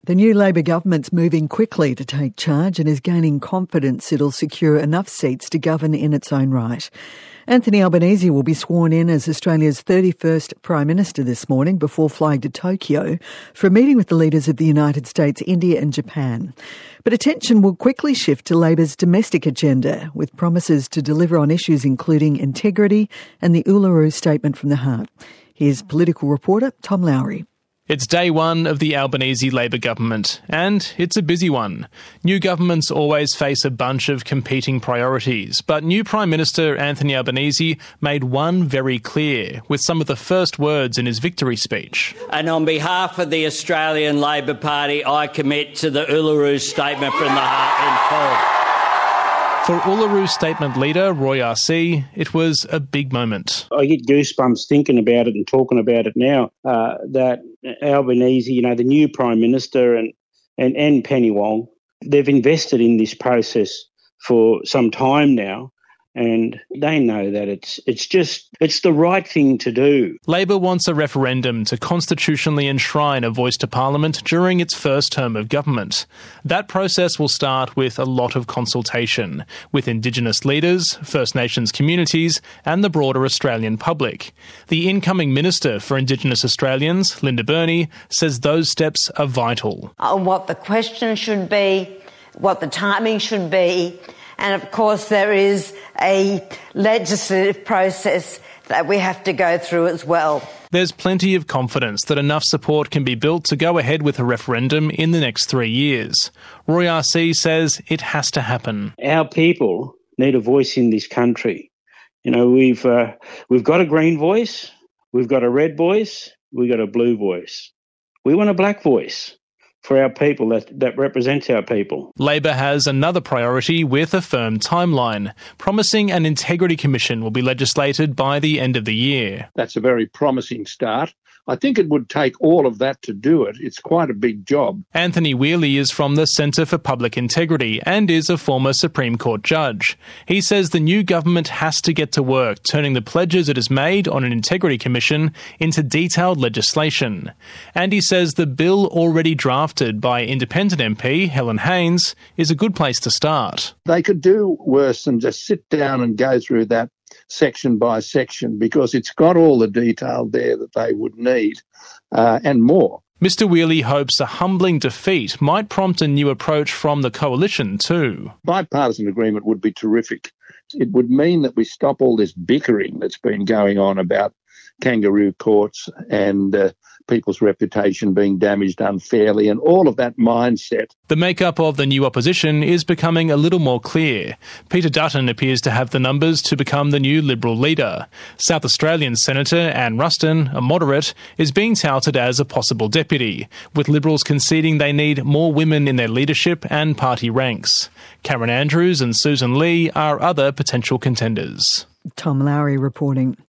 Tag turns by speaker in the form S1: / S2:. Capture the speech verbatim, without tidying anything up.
S1: The new Labor government's moving quickly to take charge and is gaining confidence it'll secure enough seats to govern in its own right. Anthony Albanese will be sworn in as Australia's thirty-first Prime Minister this morning before flying to Tokyo for a meeting with the leaders of the United States, India and Japan. But attention will quickly shift to Labor's domestic agenda, with promises to deliver on issues including integrity and the Uluru Statement from the Heart. Here's political reporter Tom Lowry.
S2: It's day one of the Albanese Labor government, and it's a busy one. New governments always face a bunch of competing priorities, but new Prime Minister Anthony Albanese made one very clear with some of the first words in his victory speech.
S3: And on behalf of the Australian Labor Party, I commit to the Uluru Statement from the Heart in full.
S2: For Uluru Statement leader Roy R C, it was a big moment.
S4: I get goosebumps thinking about it and talking about it now, uh, that Albanese, you know, the new Prime Minister and, and, and Penny Wong, they've invested in this process for some time now. And they know that it's it's just, it's the right thing to do.
S2: Labor wants a referendum to constitutionally enshrine a voice to Parliament during its first term of government. That process will start with a lot of consultation with Indigenous leaders, First Nations communities and the broader Australian public. The incoming Minister for Indigenous Australians, Linda Burney, says those steps are vital.
S5: On what the question should be, what the timing should be. And of course, there is a legislative process that we have to go through as well.
S2: There's plenty of confidence that enough support can be built to go ahead with a referendum in the next three years. Roy R C says it has to happen.
S4: Our people need a voice in this country. You know, we've uh, we've got a green voice, we've got a red voice, we've got a blue voice. We want a black voice for our people that, that represents our people.
S2: Labor has another priority with a firm timeline, promising an integrity commission will be legislated by the end of the year.
S6: That's a very promising start. I think it would take all of that to do it. It's quite a big job.
S2: Anthony Whealy is from the Centre for Public Integrity and is a former Supreme Court judge. He says the new government has to get to work turning the pledges it has made on an integrity commission into detailed legislation. And he says the bill already drafted by independent M P Helen Haines is a good place to start.
S6: They could do worse than just sit down and go through that section by section, because it's got all the detail there that they would need uh, and more.
S2: Mister Whealy hopes a humbling defeat might prompt a new approach from the coalition too.
S6: Bipartisan agreement would be terrific. It would mean that we stop all this bickering that's been going on about kangaroo courts and uh, people's reputation being damaged unfairly and all of that mindset.
S2: The makeup of the new opposition is becoming a little more clear. Peter Dutton appears to have the numbers to become the new Liberal leader. South Australian Senator Anne Ruston, a moderate, is being touted as a possible deputy, with Liberals conceding they need more women in their leadership and party ranks. Karen Andrews and Susan Lee are other potential contenders.
S1: Tom Lowry reporting.